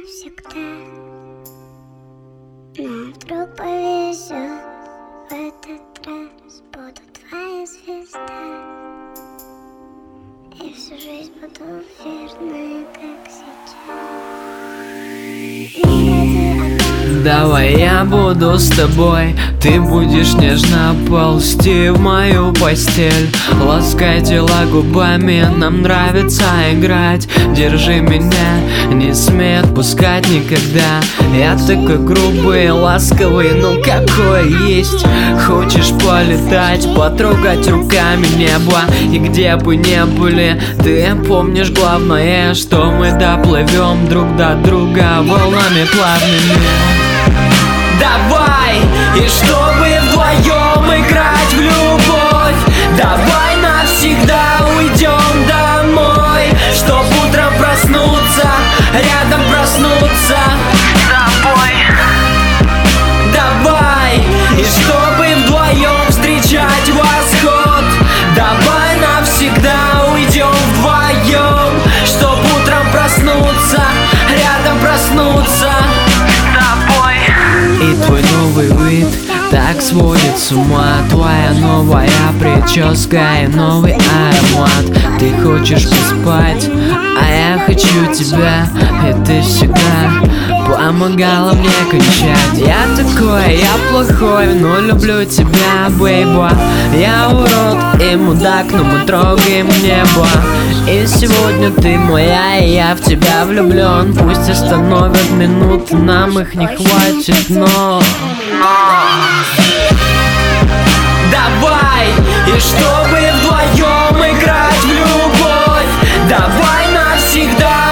навсегда. Но вдруг повезет, в этот раз буду твоя звезда. И всю жизнь буду верной, как сейчас. Давай я буду с тобой, ты будешь нежно ползти в мою постель, ласкай тела губами, нам нравится играть. Держи меня, не смей отпускать никогда. Я такой грубый, ласковый, ну какой есть. Хочешь полетать, потрогать руками небо. И где бы не были, ты помнишь главное, что мы доплывем друг до друга волнами плавными. Давай, и чтобы вдвоем играть в любовь, давай навсегда уйдем домой, чтоб утром проснуться, рядом проснуться с тобой. Давай, и чтобы вдвоем встречать восход, давай навсегда уйдем вдвоем, чтоб утром проснуться, рядом проснуться. И твой новый вид так сводит с ума. Твоя новая прическа и новый аромат. Ты хочешь поспать, а я хочу тебя. И ты всегда помогала мне кончать. Я такой, я плохой, но люблю тебя, бейба. Я урод и мудак, но мы трогаем небо. И сегодня ты моя, и я в тебя влюблен. Пусть остановят минуты, нам их не хватит, но давай, и чтобы вдвоем играть в любовь, давай навсегда